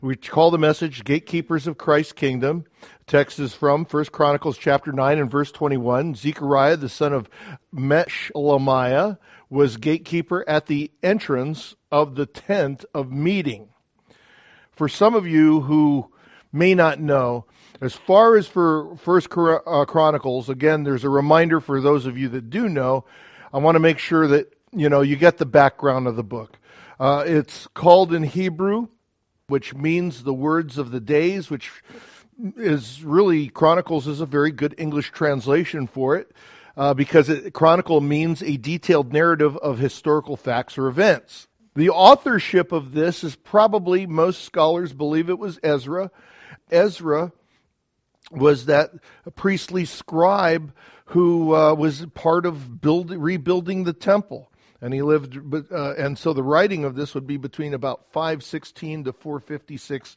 We call the message Gatekeepers of Christ's Kingdom. Text is from 1 Chronicles chapter 9 and verse 21. Zechariah, the son of Meshlemiah, was gatekeeper at the entrance of the tent of meeting. For some of you who may not know, as far as for 1 Chronicles, again, there's a reminder for those of you that do know. I want to make sure that you get the background of the book. It's called in Hebrew, which means the words of the days, which is really, Chronicles is a very good English translation for it, because chronicle means a detailed narrative of historical facts or events. The authorship of this is probably, most scholars believe it was Ezra. Ezra was that priestly scribe who was part of rebuilding the temple. And he lived, and so the writing of this would be between about 516 to 456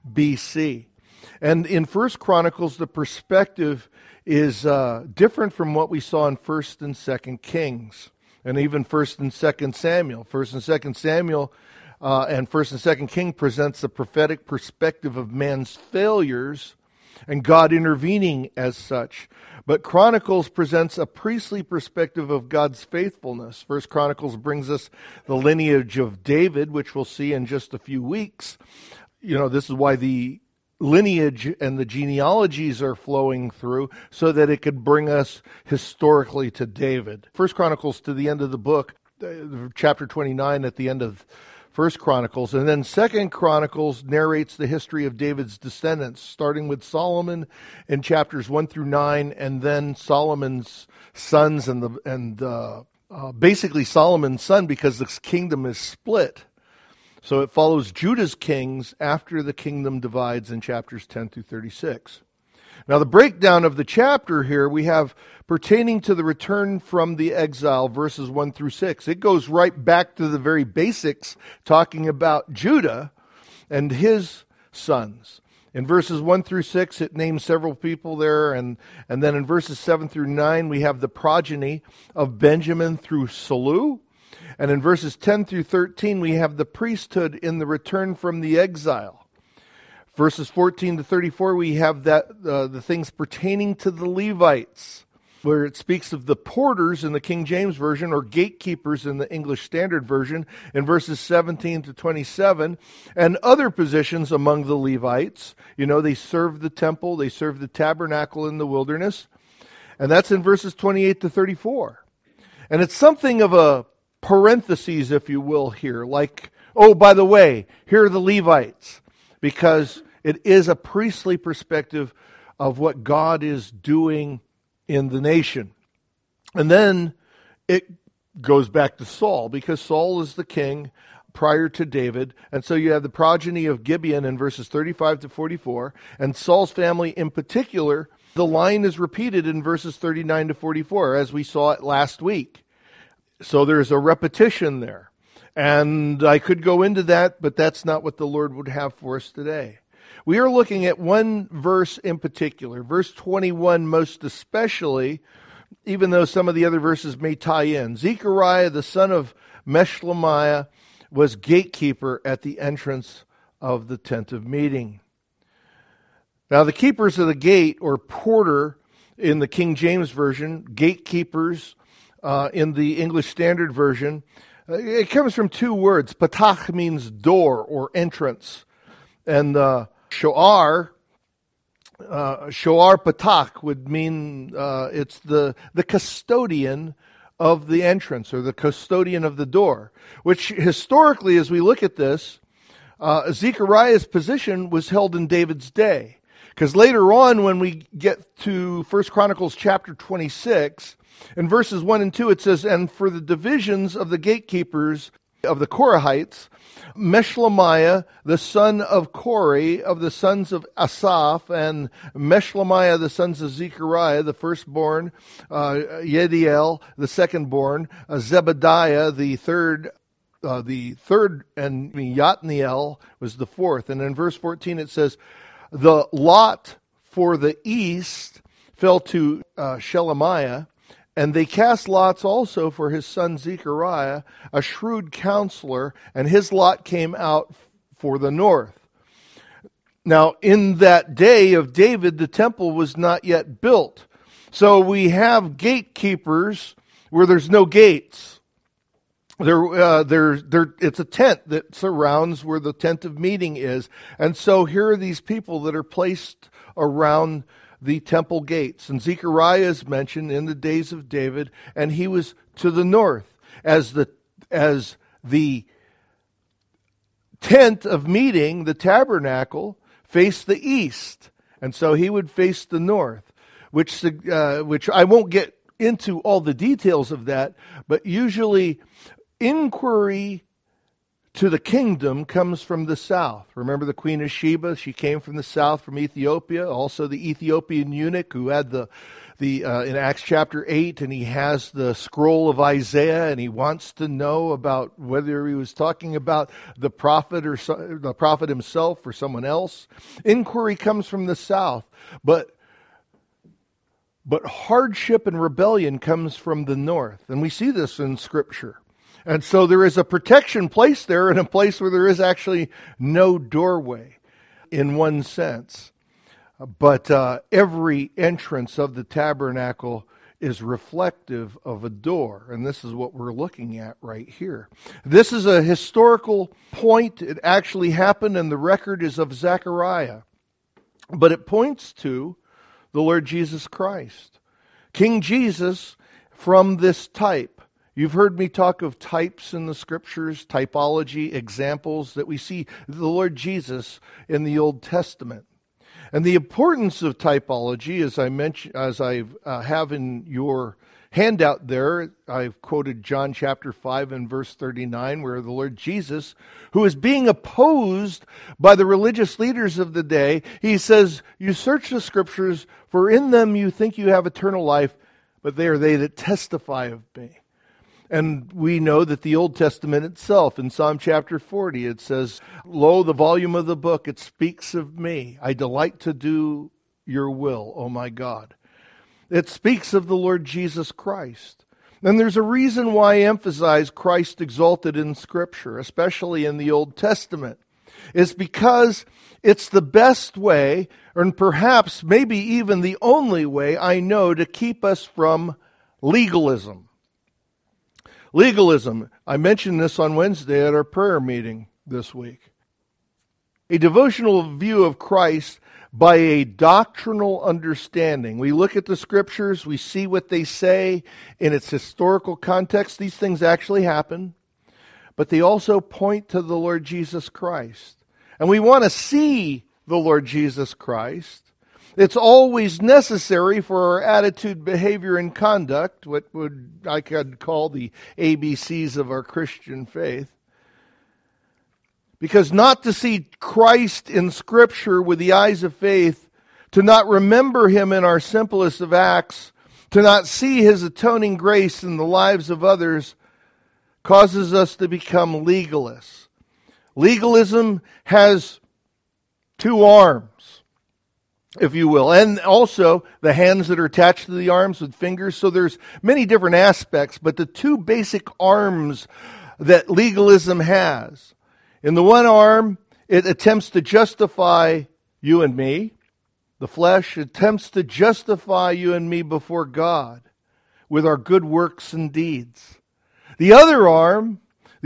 BC. And in 1 Chronicles, the perspective is different from what we saw in 1 and 2 Kings, and even 1 and 2 Samuel. 1 and 2 Samuel and 1 and 2 King presents the prophetic perspective of man's failures and God intervening as such. But Chronicles presents a priestly perspective of God's faithfulness. First Chronicles brings us the lineage of David, which we'll see in just a few weeks. This is why the lineage and the genealogies are flowing through, so that it could bring us historically to David. First Chronicles to the end of the book, chapter 29 at the end of First Chronicles, and then Second Chronicles narrates the history of David's descendants, starting with Solomon in chapters 1 through 9, and then Solomon's sons and basically Solomon's son, because the kingdom is split. So it follows Judah's kings after the kingdom divides in chapters 10 through 36. Now, the breakdown of the chapter here we have pertaining to the return from the exile, verses 1 through 6. It goes right back to the very basics, talking about Judah and his sons. In verses 1 through 6, it names several people there, and then in verses 7 through 9, we have the progeny of Benjamin through Salu. And in verses 10 through 13, we have the priesthood in the return from the exile. Verses 14 to 34, we have the things pertaining to the Levites, where it speaks of the porters in the King James Version, or gatekeepers in the English Standard Version, in verses 17 to 27, and other positions among the Levites. They served the temple, they served the tabernacle in the wilderness, and that's in verses 28 to 34. And it's something of a parentheses, if you will, here, like, oh, by the way, here are the Levites, because it is a priestly perspective of what God is doing in the nation. And then it goes back to Saul, because Saul is the king prior to David. And so you have the progeny of Gibeon in verses 35 to 44. And Saul's family in particular, the line is repeated in verses 39 to 44, as we saw it last week. So there's a repetition there. And I could go into that, but that's not what the Lord would have for us today. We are looking at one verse in particular, verse 21 most especially, even though some of the other verses may tie in. Zechariah, the son of Meshlemiah, was gatekeeper at the entrance of the tent of meeting. Now, the keepers of the gate, or porter in the King James Version, gatekeepers in the English Standard Version, it comes from two words. Patach means door or entrance, and shoar patach would mean it's the custodian of the entrance, or the custodian of the door, which historically, as we look at this, Zechariah's position was held in David's day. Because later on, when we get to 1 Chronicles chapter 26, in verses 1 and 2, it says, "And for the divisions of the gatekeepers of the Korahites, Meshlemiah, the son of Kori, of the sons of Asaph, and Meshlemiah, the sons of Zechariah, the firstborn, Yediel, the secondborn, Zebediah, the third, and Yatniel was the fourth." And in verse 14 it says, "The lot for the east fell to Shelemiah, and they cast lots also for his son Zechariah, a shrewd counselor, and his lot came out for the north." Now, in that day of David, the temple was not yet built. So we have gatekeepers where there's no gates. It's a tent that surrounds where the tent of meeting is. And so here are these people that are placed around the temple gates. And Zechariah is mentioned in the days of David, and he was to the north as the tent of meeting, the tabernacle, faced the east. And so he would face the north, which I won't get into all the details of that, but usually inquiry to the kingdom comes from the south. Remember the Queen of Sheba? She came from the south, from Ethiopia. Also the Ethiopian eunuch who had in Acts chapter 8, and he has the scroll of Isaiah, and he wants to know about whether he was talking about the prophet or the prophet himself or someone else. Inquiry comes from the south, but hardship and rebellion comes from the north, and we see this in Scripture. And so there is a protection place there, in a place where there is actually no doorway in one sense. But every entrance of the tabernacle is reflective of a door. And this is what we're looking at right here. This is a historical point. It actually happened, and the record is of Zechariah. But it points to the Lord Jesus Christ. King Jesus from this type. You've heard me talk of types in the Scriptures, typology, examples that we see the Lord Jesus in the Old Testament. And the importance of typology, as I have in your handout there, I've quoted John chapter 5 and verse 39, where the Lord Jesus, who is being opposed by the religious leaders of the day, he says, "You search the Scriptures, for in them you think you have eternal life, but they are they that testify of me." And we know that the Old Testament itself, in Psalm chapter 40, it says, "Lo, the volume of the book, it speaks of me. I delight to do your will, O my God." It speaks of the Lord Jesus Christ. And there's a reason why I emphasize Christ exalted in Scripture, especially in the Old Testament. It's because it's the best way, and perhaps maybe even the only way I know to keep us from legalism. Legalism. I mentioned this on Wednesday at our prayer meeting this week. A devotional view of Christ by a doctrinal understanding. We look at the Scriptures, we see what they say in its historical context. These things actually happen, but they also point to the Lord Jesus Christ. And we want to see the Lord Jesus Christ. It's always necessary for our attitude, behavior, and conduct, what I could call the ABCs of our Christian faith. Because not to see Christ in Scripture with the eyes of faith, to not remember Him in our simplest of acts, to not see His atoning grace in the lives of others, causes us to become legalists. Legalism has two arms, if you will, and also the hands that are attached to the arms with fingers. So there's many different aspects, but the two basic arms that legalism has. In the one arm, it attempts to justify you and me. The flesh attempts to justify you and me before God with our good works and deeds. The other arm,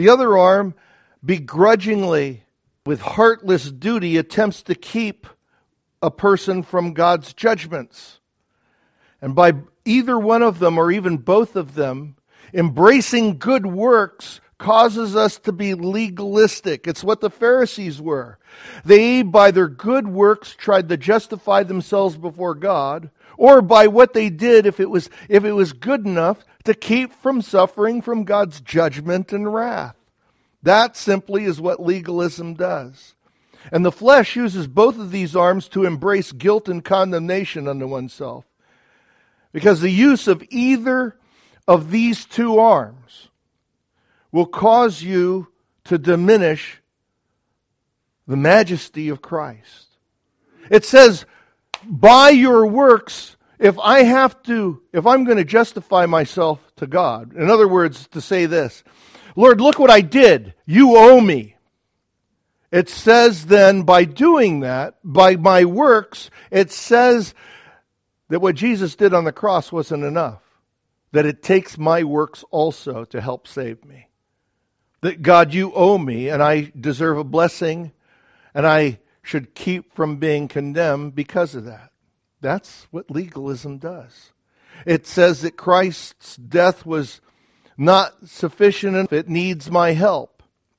begrudgingly, with heartless duty, attempts to keep a person from God's judgments. And by either one of them, or even both of them, embracing good works causes us to be legalistic. It's what the Pharisees were. They, by their good works, tried to justify themselves before God, or by what they did, if it was good enough, to keep from suffering from God's judgment and wrath. That simply is what legalism does. And the flesh uses both of these arms to embrace guilt and condemnation unto oneself. Because the use of either of these two arms will cause you to diminish the majesty of Christ. It says, by your works, if I'm going to justify myself to God, in other words, to say this, Lord, look what I did, you owe me. It says then, by doing that, by my works, it says that what Jesus did on the cross wasn't enough. That it takes my works also to help save me. That God, you owe me, and I deserve a blessing, and I should keep from being condemned because of that. That's what legalism does. It says that Christ's death was not sufficient and it needs my help.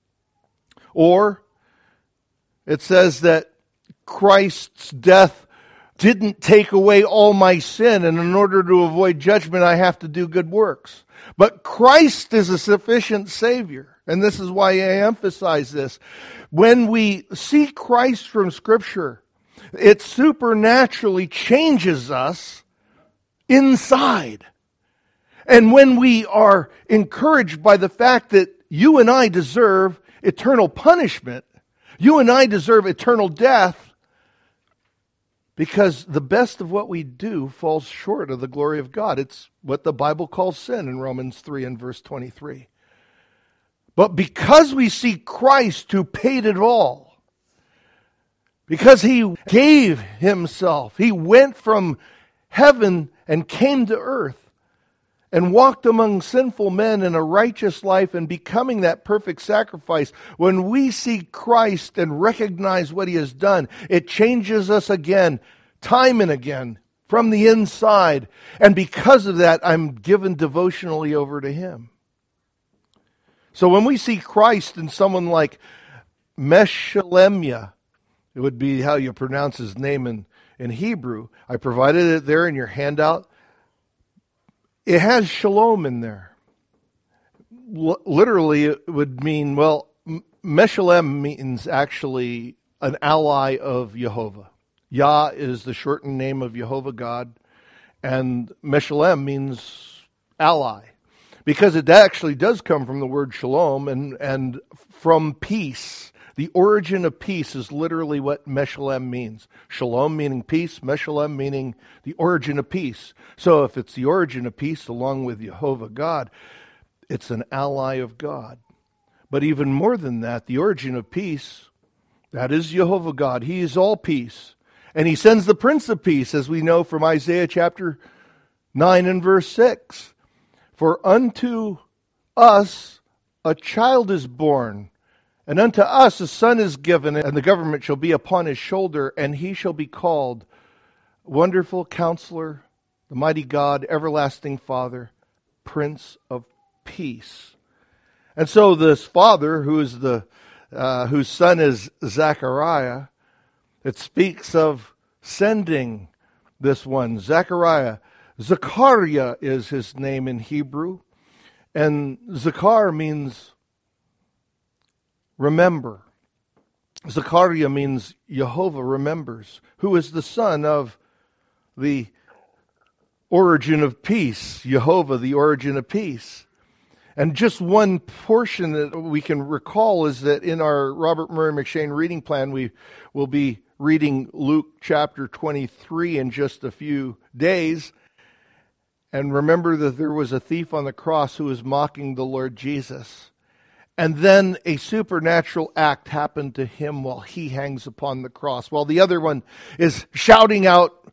Or it says that Christ's death didn't take away all my sin, and in order to avoid judgment, I have to do good works. But Christ is a sufficient Savior, and this is why I emphasize this. When we see Christ from Scripture, it supernaturally changes us inside. And when we are encouraged by the fact that you and I deserve eternal punishment, you and I deserve eternal death, because the best of what we do falls short of the glory of God. It's what the Bible calls sin in Romans 3 and verse 23. But because we see Christ who paid it all, because He gave Himself, He went from heaven and came to earth and walked among sinful men in a righteous life and becoming that perfect sacrifice. When we see Christ and recognize what He has done, it changes us again, time and again, from the inside. And because of that, I'm given devotionally over to Him. So when we see Christ in someone like Meshelemiah, it would be how you pronounce his name in Hebrew. I provided it there in your handout. It has shalom in there. Literally, it would mean, well, Meshelem means actually an ally of Jehovah. Yah is the shortened name of Jehovah God, and Meshelem means ally. Because it actually does come from the word shalom and from peace. The origin of peace is literally what Meshelem means. Shalom meaning peace, Meshelem meaning the origin of peace. So if it's the origin of peace along with Jehovah God, it's an ally of God. But even more than that, the origin of peace, that is Jehovah God. He is all peace. And He sends the Prince of Peace, as we know from Isaiah chapter 9 and verse 6. For unto us a child is born, and unto us a son is given, and the government shall be upon His shoulder, and He shall be called Wonderful Counselor, the Mighty God, Everlasting Father, Prince of Peace. And so this father, whose son is Zechariah, it speaks of sending this one, Zechariah. Zechariah is his name in Hebrew, and Zechar means remember. Zechariah means Jehovah remembers, who is the son of the origin of peace, Jehovah, the origin of peace. And just one portion that we can recall is that in our Robert Murray McShane reading plan, we will be reading Luke chapter 23 in just a few days. And remember that there was a thief on the cross who was mocking the Lord Jesus. And then a supernatural act happened to him while he hangs upon the cross, while the other one is shouting out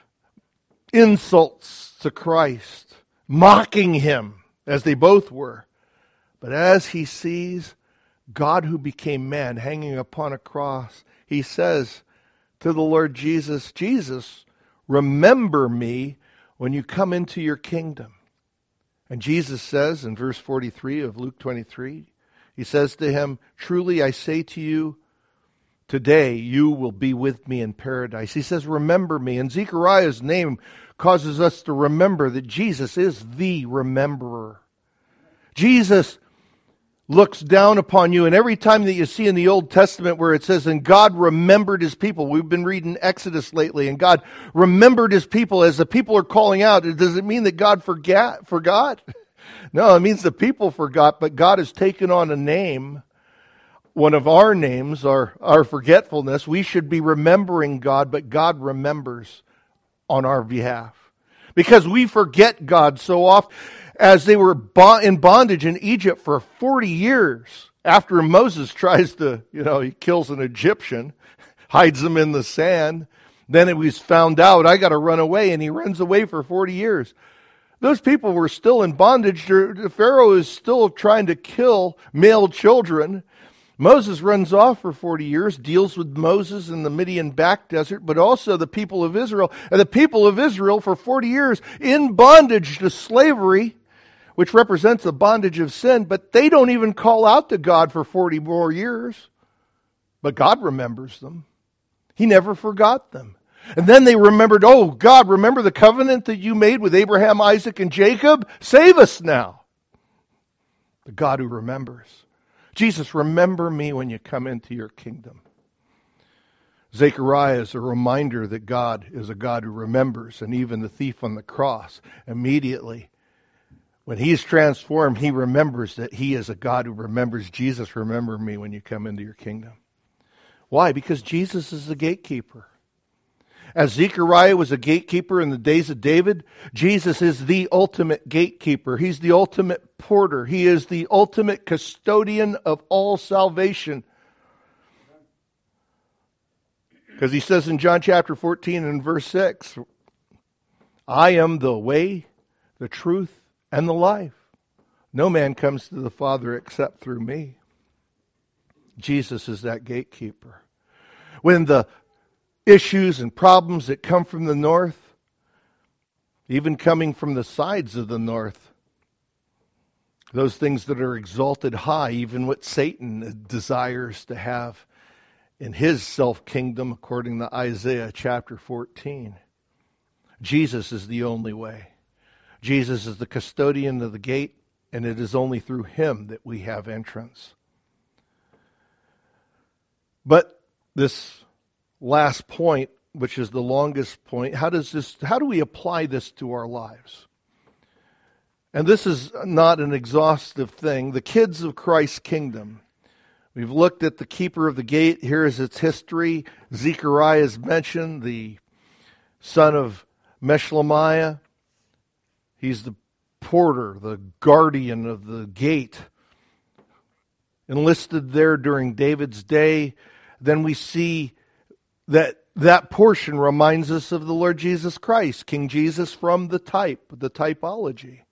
insults to Christ, mocking Him, as they both were. But as he sees God who became man hanging upon a cross, he says to the Lord Jesus, Jesus, remember me when you come into your kingdom. And Jesus says in verse 43 of Luke 23, He says to him, truly I say to you, today you will be with me in paradise. He says, remember me. And Zechariah's name causes us to remember that Jesus is the rememberer. Jesus looks down upon you, and every time that you see in the Old Testament where it says, and God remembered His people, we've been reading Exodus lately, and God remembered His people as the people are calling out. Does it mean that God forgot? No, it means the people forgot, but God has taken on a name, one of our names, our forgetfulness. We should be remembering God, but God remembers on our behalf. Because we forget God so often. As they were in bondage in Egypt for 40 years, After Moses tries to, he kills an Egyptian, hides him in the sand, then it was found out, I got to run away, and he runs away for 40 years. Those people were still in bondage. Pharaoh is still trying to kill male children. Moses runs off for 40 years, deals with Moses in the Midian back desert, but also the people of Israel. And the people of Israel for 40 years in bondage to slavery, which represents the bondage of sin, but they don't even call out to God for 40 more years. But God remembers them. He never forgot them. And then they remembered, oh, God, remember the covenant that you made with Abraham, Isaac, and Jacob? Save us now. The God who remembers. Jesus, remember me when you come into your kingdom. Zechariah is a reminder that God is a God who remembers, and even the thief on the cross, immediately, when he's transformed, he remembers that he is a God who remembers. Jesus, remember me when you come into your kingdom. Why? Because Jesus is the gatekeeper. As Zechariah was a gatekeeper in the days of David, Jesus is the ultimate gatekeeper. He's the ultimate porter. He is the ultimate custodian of all salvation. Because he says in John chapter 14 and verse 6, I am the way, the truth, and the life. No man comes to the Father except through me. Jesus is that gatekeeper. When the issues and problems that come from the north, even coming from the sides of the north, those things that are exalted high, even what Satan desires to have in his self-kingdom, according to Isaiah chapter 14. Jesus is the only way. Jesus is the custodian of the gate, and it is only through him that we have entrance. But this last point, which is the longest point, how do we apply this to our lives? And this is not an exhaustive thing. The kids of Christ's kingdom. We've looked at the keeper of the gate. Here is its history. Zechariah is mentioned, the son of Meshlemiah. He's the porter, the guardian of the gate, enlisted there during David's day. Then we see that portion reminds us of the Lord Jesus Christ, King Jesus from the typology.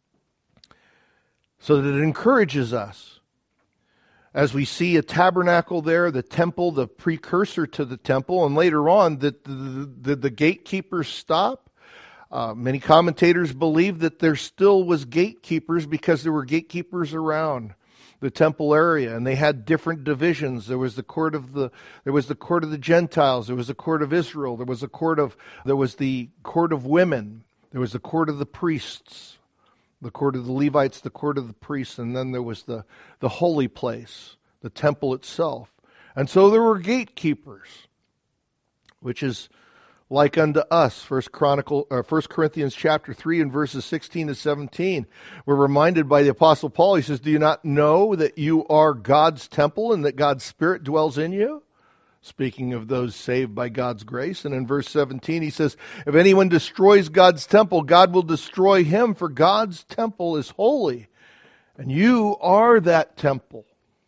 So that it encourages us. As we see a tabernacle there, the temple, the precursor to the temple, and later on, did the gatekeepers stop? Many commentators believe that there still was gatekeepers because there were gatekeepers around the temple area, and they had different divisions. There was the court of the Gentiles. There was the court of Israel. There was the court of women. There was the court of the priests, the court of the Levites, the court of the priests, and then there was the holy place, the temple itself. And so there were gatekeepers, which is like unto us. 1 Corinthians chapter 3 and verses 16 to 17. We're reminded by the Apostle Paul, he says, do you not know that you are God's temple and that God's Spirit dwells in you? Speaking of those saved by God's grace. And in verse 17 he says, if anyone destroys God's temple, God will destroy him, for God's temple is holy, and you are that temple.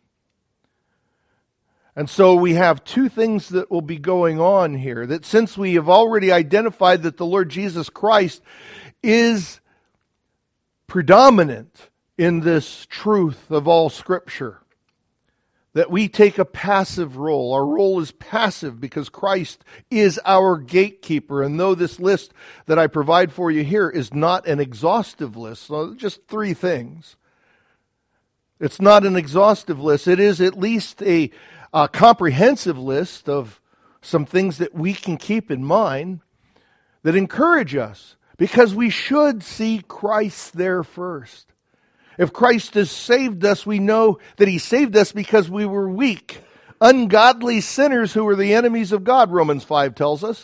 And so we have two things that will be going on here. That since we have already identified that the Lord Jesus Christ is predominant in this truth of all Scripture, that we take a passive role. Our role is passive because Christ is our gatekeeper. And though this list that I provide for you here is not an exhaustive list, so just three things. It's not an exhaustive list. It is at least a comprehensive list of some things that we can keep in mind that encourage us, because we should see Christ there first. If Christ has saved us, we know that He saved us because we were weak, ungodly sinners who were the enemies of God, Romans 5 tells us.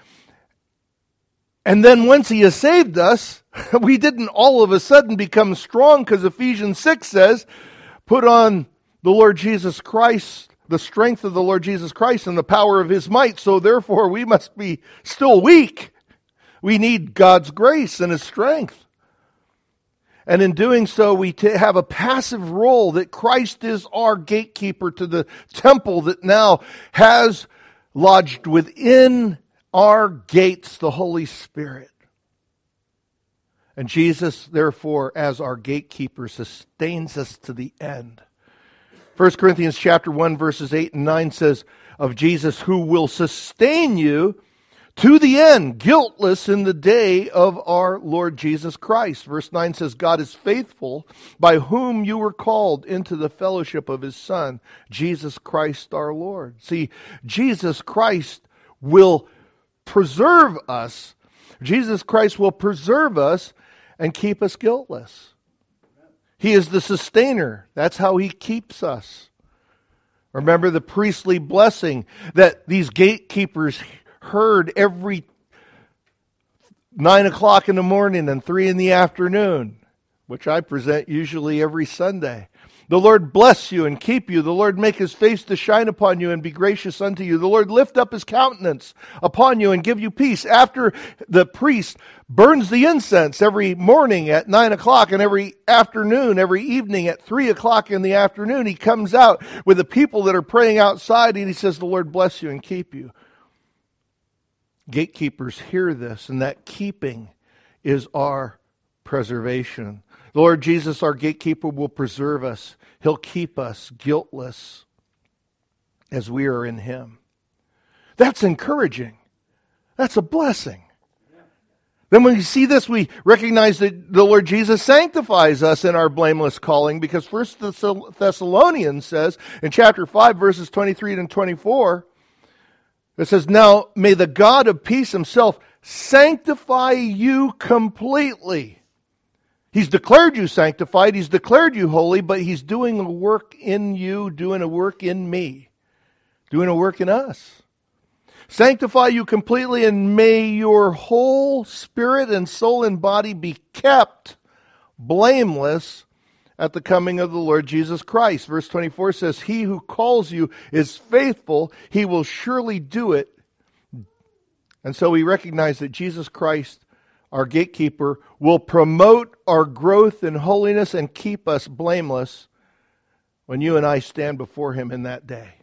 And then once He has saved us, we didn't all of a sudden become strong, because Ephesians 6 says, put on the Lord Jesus Christ, the strength of the Lord Jesus Christ and the power of His might. So therefore we must be still weak. We need God's grace and His strength. And in doing so, we have a passive role that Christ is our gatekeeper to the temple that now has lodged within our gates the Holy Spirit. And Jesus, therefore, as our gatekeeper, sustains us to the end. 1 Corinthians chapter 1, verses 8 and 9 says of Jesus, who will sustain you to the end, guiltless in the day of our Lord Jesus Christ. Verse 9 says, God is faithful, by whom you were called into the fellowship of his Son, Jesus Christ our Lord. See, Jesus Christ will preserve us. Jesus Christ will preserve us and keep us guiltless. He is the sustainer. That's how he keeps us. Remember the priestly blessing that these gatekeepers heard every 9 o'clock in the morning and 3 in the afternoon, which I present usually every Sunday. The Lord bless you and keep you. The Lord make his face to shine upon you and be gracious unto you. The Lord lift up his countenance upon you and give you peace. After the priest burns the incense every morning at 9 o'clock and every afternoon, every evening at 3 o'clock in the afternoon, he comes out with the people that are praying outside and he says, the Lord bless you and keep you. Gatekeepers hear this, and that keeping is our preservation. The Lord Jesus, our gatekeeper, will preserve us. He'll keep us guiltless as we are in him. That's encouraging. That's a blessing. Then when we see this, we recognize that the Lord Jesus sanctifies us in our blameless calling, because 1 Thessalonians says in chapter 5, verses 23 and 24, it says, now may the God of peace himself sanctify you completely. He's declared you sanctified, he's declared you holy, but he's doing a work in you, doing a work in me, doing a work in us. Sanctify you completely, and may your whole spirit and soul and body be kept blameless at the coming of the Lord Jesus Christ. Verse 24 says, he who calls you is faithful, he will surely do it. And so we recognize that Jesus Christ, our gatekeeper, will promote our growth in holiness and keep us blameless when you and I stand before him in that day.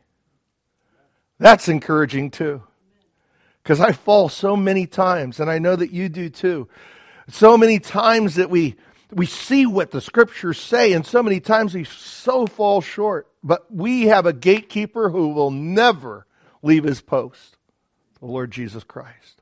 That's encouraging too. Because I fall so many times, and I know that you do too. So many times that we see what the scriptures say, and so many times we so fall short. But we have a gatekeeper who will never leave his post, the Lord Jesus Christ.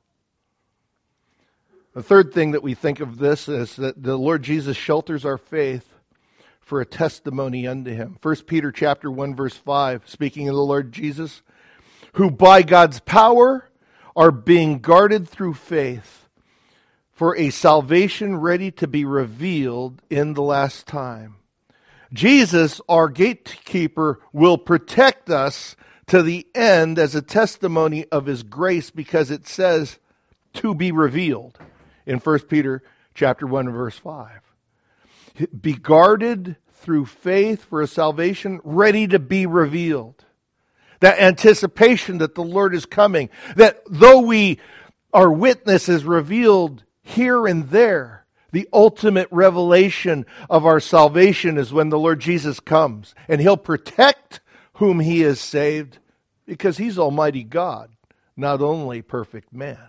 The third thing that we think of this is that the Lord Jesus shelters our faith for a testimony unto him. 1 Peter chapter 1, verse 5, speaking of the Lord Jesus, who by God's power are being guarded through faith for a salvation ready to be revealed in the last time. Jesus, our gatekeeper, will protect us to the end as a testimony of his grace, because it says to be revealed in 1 Peter chapter 1, verse 5. Be guarded through faith for a salvation ready to be revealed. That anticipation that the Lord is coming, that though we are witnesses revealed here and there, the ultimate revelation of our salvation is when the Lord Jesus comes, and he'll protect whom he has saved, because he's Almighty God, not only perfect man.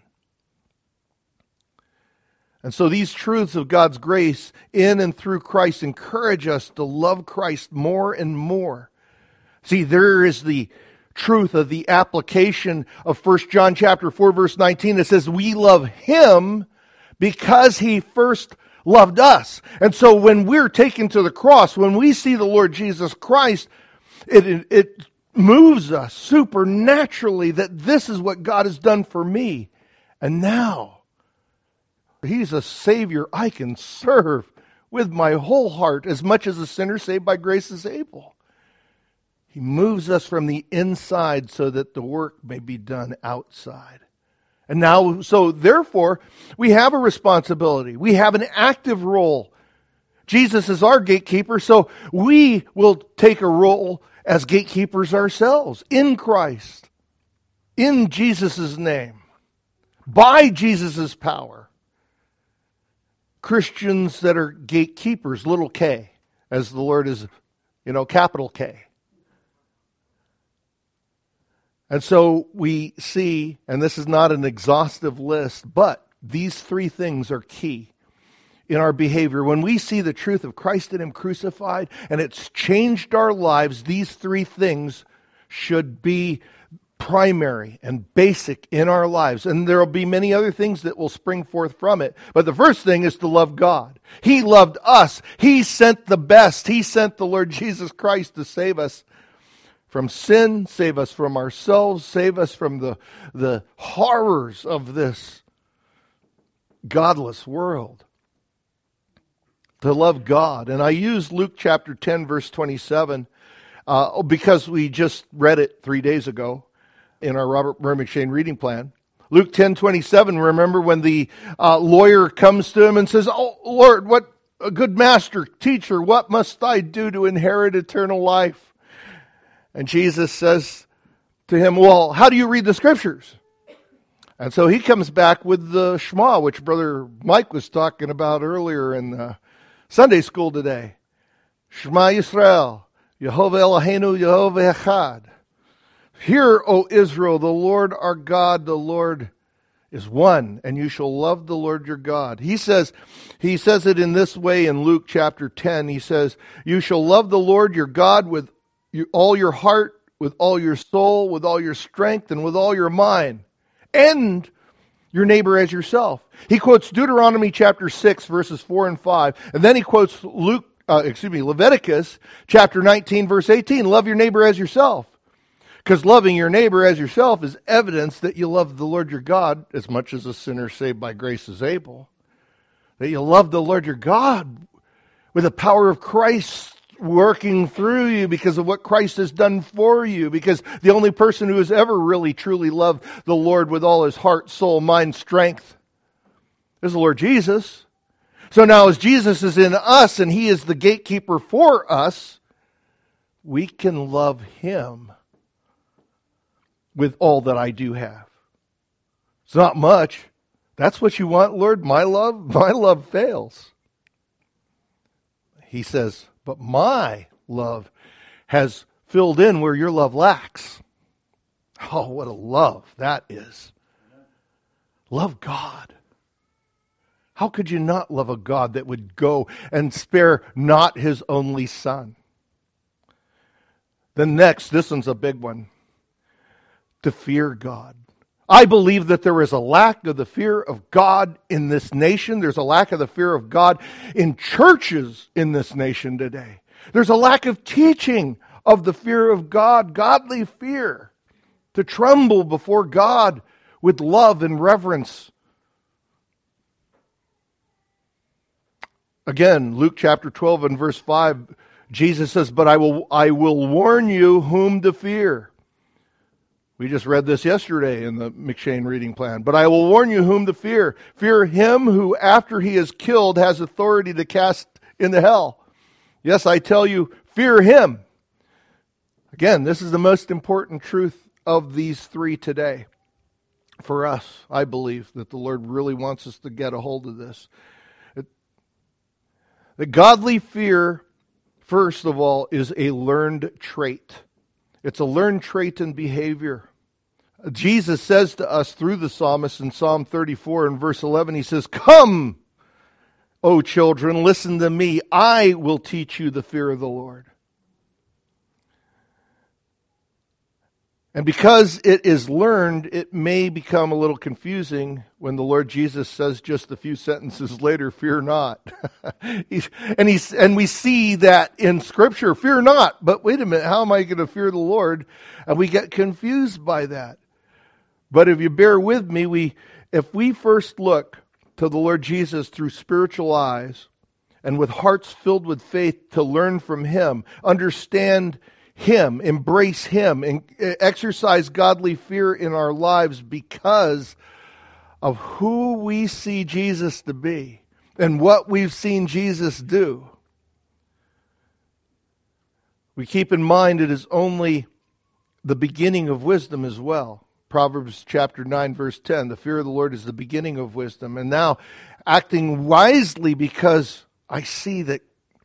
And so these truths of God's grace in and through Christ encourage us to love Christ more and more. See, there is the truth of the application of 1 John chapter 4, verse 19. It says, we love him because he first loved us. And so when we're taken to the cross, when we see the Lord Jesus Christ, it moves us supernaturally that this is what God has done for me. And now, he's a Savior I can serve with my whole heart, as much as a sinner saved by grace is able. He moves us from the inside so that the work may be done outside. And now, so therefore, we have a responsibility. We have an active role. Jesus is our gatekeeper, so we will take a role as gatekeepers ourselves in Christ, in Jesus' name, by Jesus' power. Christians that are gatekeepers, little k, as the Lord is, capital K. And so we see, and this is not an exhaustive list, but these three things are key in our behavior. When we see the truth of Christ and Him crucified, and it's changed our lives, these three things should be primary and basic in our lives. And there will be many other things that will spring forth from it. But the first thing is to love God. He loved us. He sent the best. He sent the Lord Jesus Christ to save us from sin, save us from ourselves, save us from the horrors of this godless world. To love God. And I use Luke chapter 10, verse 27, because we just read it 3 days ago in our Robert Murray M'Cheyne reading plan. Luke 10:27, remember when the lawyer comes to him and says, "Oh, Lord, what a good master, teacher, what must I do to inherit eternal life?" And Jesus says to him, "Well, how do you read the Scriptures?" And so he comes back with the Shema, which Brother Mike was talking about earlier in Sunday school today. Shema Yisrael, Yehovah Eloheinu, Yehovah Echad. Hear, O Israel, the Lord our God, the Lord is one, and you shall love the Lord your God. He says it in this way in Luke chapter 10. He says, you shall love the Lord your God with all your heart, with all your soul, with all your strength, and with all your mind, and your neighbor as yourself. He quotes Deuteronomy chapter 6, verses 4 and 5, and then he quotes Leviticus chapter 19, verse 18. Love your neighbor as yourself. Because loving your neighbor as yourself is evidence that you love the Lord your God as much as a sinner saved by grace is able. That you love the Lord your God with the power of Christ working through you because of what Christ has done for you. Because the only person who has ever really truly loved the Lord with all his heart, soul, mind, strength is the Lord Jesus. So now as Jesus is in us and He is the gatekeeper for us, we can love Him with all that I do have. It's not much. That's what you want, Lord? My love fails. He says, but my love has filled in where your love lacks. Oh, what a love that is. Love God. How could you not love a God that would go and spare not His only Son? Then next, this one's a big one. To fear God. I believe that there is a lack of the fear of God in this nation. There's a lack of the fear of God in churches in this nation today. There's a lack of teaching of the fear of God, godly fear, to tremble before God with love and reverence. Again, Luke chapter 12 and verse 5, Jesus says, but I will warn you whom to fear. We just read this yesterday in the M'Cheyne reading plan. But I will warn you whom to fear. Fear him who, after he is killed, has authority to cast into hell. Yes, I tell you, fear him. Again, this is the most important truth of these three today. For us, I believe that the Lord really wants us to get a hold of this. The godly fear, first of all, is a learned trait. It's a learned trait in behavior. Jesus says to us through the psalmist in Psalm 34 and verse 11, He says, come, O children, listen to me. I will teach you the fear of the Lord. And because it is learned, it may become a little confusing when the Lord Jesus says just a few sentences later, fear not. And we see that in Scripture, fear not. But wait a minute, how am I going to fear the Lord? And we get confused by that. But if you bear with me, if we first look to the Lord Jesus through spiritual eyes and with hearts filled with faith to learn from Him, understand Him, embrace Him, and exercise godly fear in our lives because of who we see Jesus to be and what we've seen Jesus do. We keep in mind it is only the beginning of wisdom as well. Proverbs chapter 9, verse 10, the fear of the Lord is the beginning of wisdom. And now, acting wisely because I see that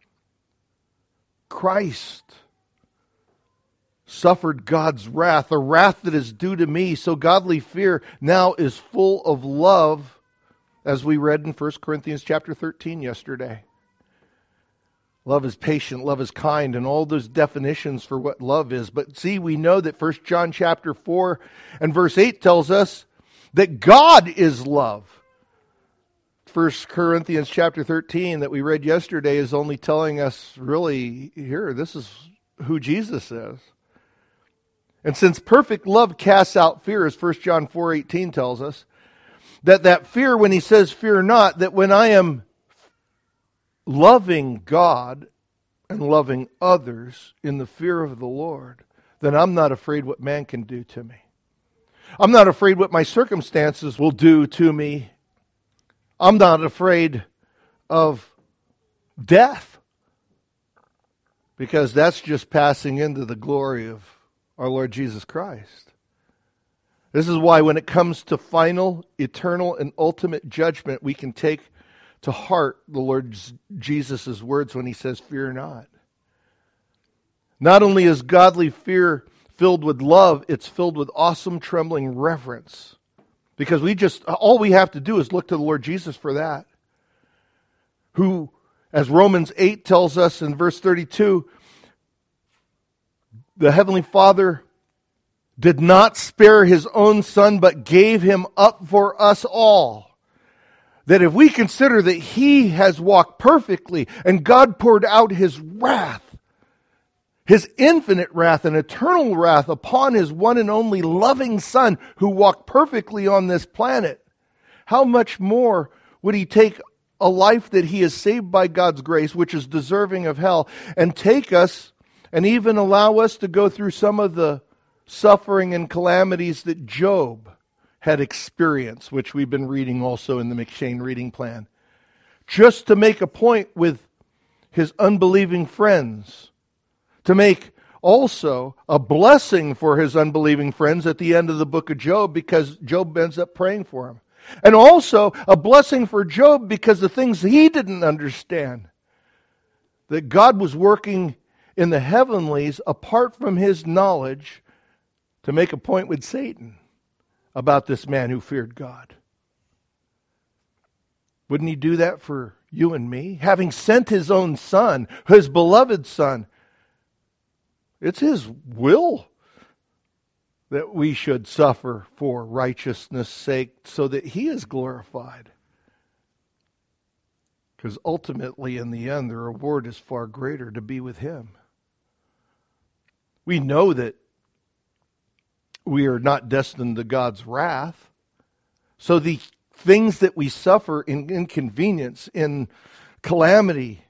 Christ suffered God's wrath, a wrath that is due to me. So godly fear now is full of love, as we read in 1 Corinthians chapter 13 yesterday. Love is patient, love is kind, and all those definitions for what love is. But see, we know that 1 John chapter 4 and verse 8 tells us that God is love. 1 Corinthians chapter 13 that we read yesterday is only telling us, really, here, this is who Jesus is. And since perfect love casts out fear, as 1 John 4:18 tells us, that fear, when he says fear not, that when I am loving God and loving others in the fear of the Lord, then I'm not afraid what man can do to me. I'm not afraid what my circumstances will do to me. I'm not afraid of death, because that's just passing into the glory of our Lord Jesus Christ. This is why when it comes to final, eternal, and ultimate judgment, we can take to heart the Lord Jesus' words when he says, fear not. Not only is godly fear filled with love, it's filled with awesome, trembling reverence. Because all we have to do is look to the Lord Jesus for that. Who, as Romans 8 tells us in verse 32, the Heavenly Father did not spare his own Son, but gave him up for us all. That if we consider that he has walked perfectly and God poured out his wrath, his infinite wrath and eternal wrath upon his one and only loving Son who walked perfectly on this planet, how much more would he take a life that he is saved by God's grace, which is deserving of hell, and take us and even allow us to go through some of the suffering and calamities that Job had experienced, which we've been reading also in the McShane reading plan, just to make a point with his unbelieving friends, to make also a blessing for his unbelieving friends at the end of the book of Job, because Job ends up praying for him. And also a blessing for Job because the things he didn't understand, that God was working in the heavenlies apart from his knowledge to make a point with Satan about this man who feared God. Wouldn't he do that for you and me? Having sent his own Son, his beloved Son, it's his will that we should suffer for righteousness' sake so that he is glorified. Because ultimately, in the end, the reward is far greater to be with him. We know that we are not destined to God's wrath. So the things that we suffer in inconvenience, in calamity,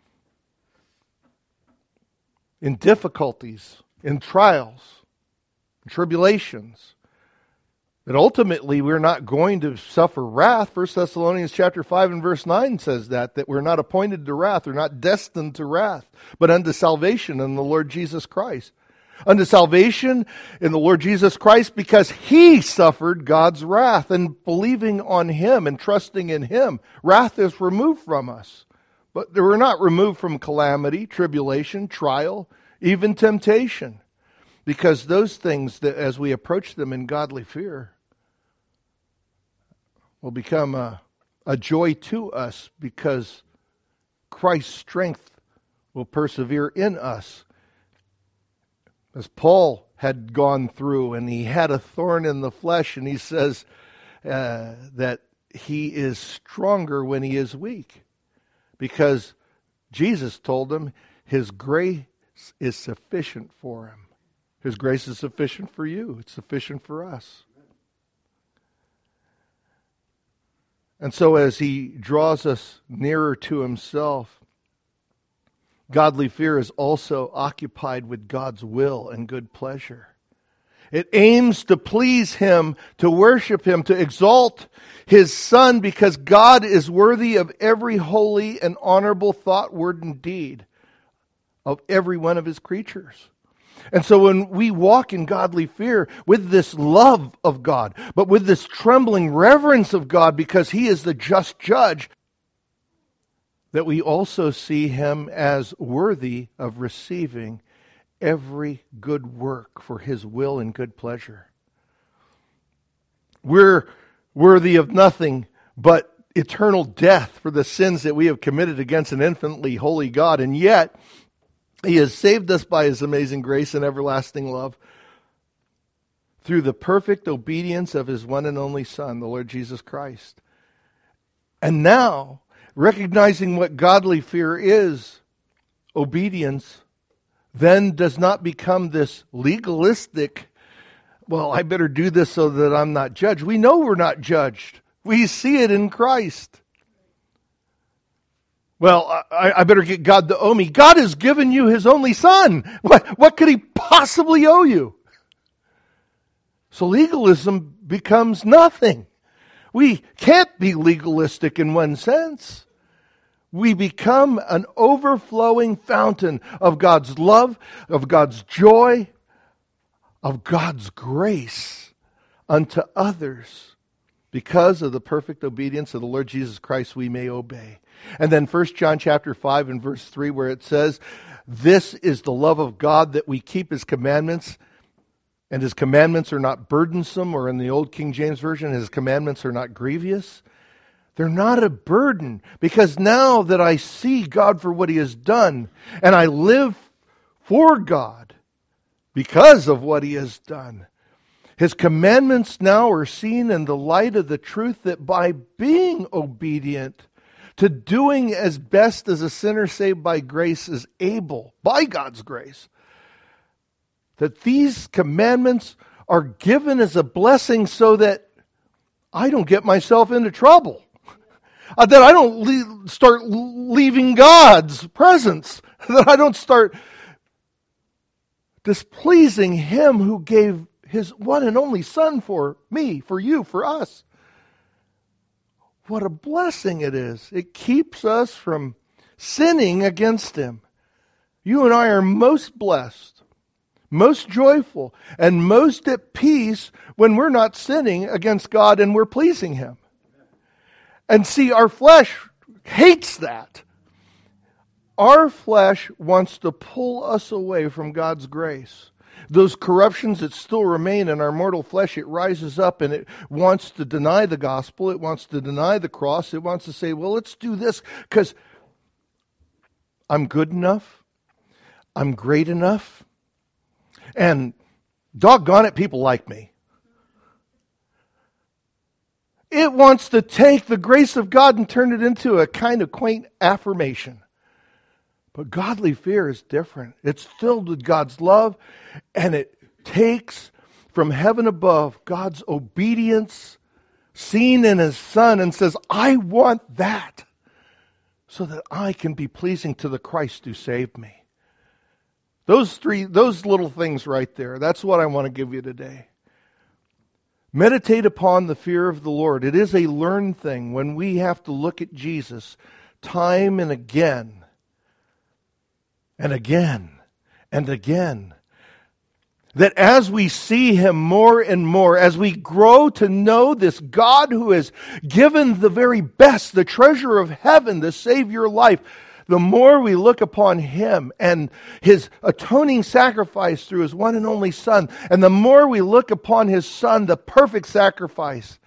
in difficulties, in trials, in tribulations, that ultimately we're not going to suffer wrath. 1 Thessalonians chapter 5 and verse 9 says that we're not appointed to wrath, we're not destined to wrath, but unto salvation in the Lord Jesus Christ. Unto salvation in the Lord Jesus Christ, because he suffered God's wrath, and believing on him and trusting in him, wrath is removed from us. But we're not removed from calamity, tribulation, trial, even temptation. Because those things, that as we approach them in godly fear, will become a joy to us, because Christ's strength will persevere in us. As Paul had gone through, and he had a thorn in the flesh, and he says that he is stronger when he is weak. Because Jesus told him his grace is sufficient for him. His grace is sufficient for you. It's sufficient for us. And so as he draws us nearer to himself, godly fear is also occupied with God's will and good pleasure. It aims to please him, to worship him, to exalt his Son, because God is worthy of every holy and honorable thought, word, and deed of every one of his creatures. And so when we walk in godly fear with this love of God, but with this trembling reverence of God because He is the just judge, that we also see Him as worthy of receiving every good work for His will and good pleasure. We're worthy of nothing but eternal death for the sins that we have committed against an infinitely holy God, and yet He has saved us by His amazing grace and everlasting love through the perfect obedience of His one and only Son, the Lord Jesus Christ. And now, recognizing what godly fear is, obedience then does not become this legalistic, well, I better do this so that I'm not judged. We know we're not judged. We see it in Christ. Well, I better get God to owe me. God has given you His only Son. What could He possibly owe you? So legalism becomes nothing. We can't be legalistic in one sense. We become an overflowing fountain of God's love, of God's joy, of God's grace unto others. Because of the perfect obedience of the Lord Jesus Christ, we may obey. And then 1 John chapter 5 and verse 3, where it says, this is the love of God, that we keep His commandments, and His commandments are not burdensome, or in the old King James Version, His commandments are not grievous. They're not a burden, because now that I see God for what He has done, and I live for God because of what He has done, His commandments now are seen in the light of the truth that by being obedient to doing as best as a sinner saved by grace is able, by God's grace, that these commandments are given as a blessing so that I don't get myself into trouble. That I don't start leaving God's presence. That I don't start displeasing Him who gave His one and only Son for me, for you, for us. What a blessing it is. It keeps us from sinning against Him. You and I are most blessed, most joyful, and most at peace when we're not sinning against God and we're pleasing Him. And see, our flesh hates that. Our flesh wants to pull us away from God's grace. Those corruptions that still remain in our mortal flesh, it rises up and it wants to deny the gospel. It wants to deny the cross. It wants to say, well, let's do this because I'm good enough. I'm great enough. And doggone it, people like me. It wants to take the grace of God and turn it into a kind of quaint affirmation. But godly fear is different. It's filled with God's love, and it takes from heaven above God's obedience seen in His Son and says, I want that so that I can be pleasing to the Christ who saved me. Those little things right there, that's what I want to give you today. Meditate upon the fear of the Lord. It is a learned thing when we have to look at Jesus time and again. And again, and again. That as we see Him more and more, as we grow to know this God who has given the very best, the treasure of heaven, the Savior life, the more we look upon Him and His atoning sacrifice through His one and only Son, and the more we look upon His Son, the perfect sacrifice,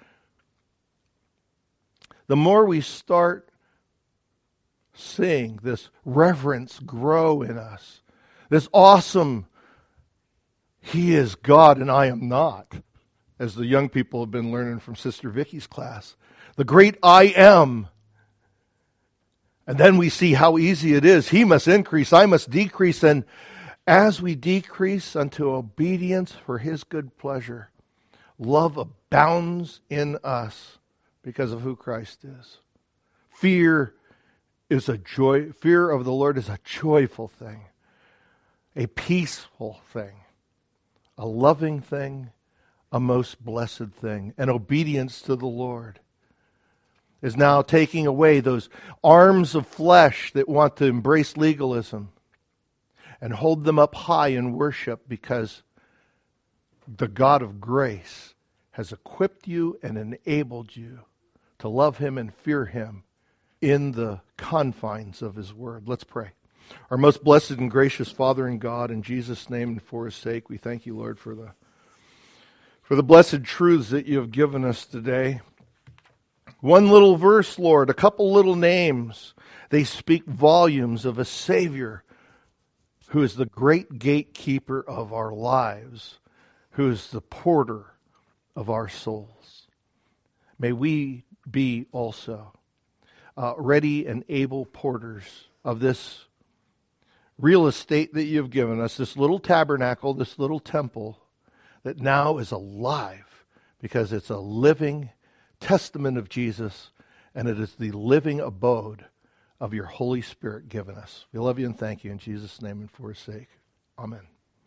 the more we start seeing this reverence grow in us. This awesome, He is God and I am not, as the young people have been learning from Sister Vicky's class. The great I am. And then we see how easy it is. He must increase, I must decrease. And as we decrease unto obedience for His good pleasure, love abounds in us because of who Christ is. Fear of the Lord is a joyful thing, a peaceful thing, a loving thing, a most blessed thing. And obedience to the Lord is now taking away those arms of flesh that want to embrace legalism and hold them up high in worship, because the God of grace has equipped you and enabled you to love him and fear him in the confines of his word. Let's pray. Our most blessed and gracious Father and God, in Jesus' name and for his sake, we thank you, Lord, for the blessed truths that you have given us today. One little verse, Lord, a couple little names, they speak volumes of a Savior who is the great gatekeeper of our lives, who is the porter of our souls. May we be also ready and able porters of this real estate that you've given us, this little tabernacle, this little temple that now is alive because it's a living testament of Jesus, and it is the living abode of your Holy Spirit given us. We love you and thank you in Jesus' name and for his sake. Amen.